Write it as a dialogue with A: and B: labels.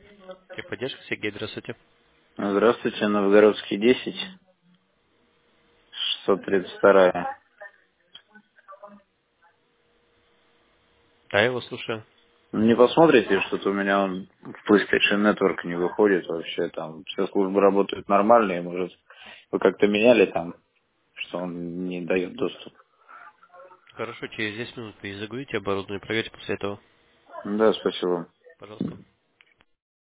A: Техподдержка, Сергей, здравствуйте.
B: Здравствуйте, Новгородский 10, 632.
A: Да, я его слушаю.
B: Не посмотрите, что-то у меня он в PlayStation Network не выходит вообще, там все службы работают нормально, и может вы как-то меняли там, что он не дает доступ.
A: Хорошо, через 10 минут перезагрузите оборудование, проверьте после этого.
B: Да, спасибо.
A: Пожалуйста.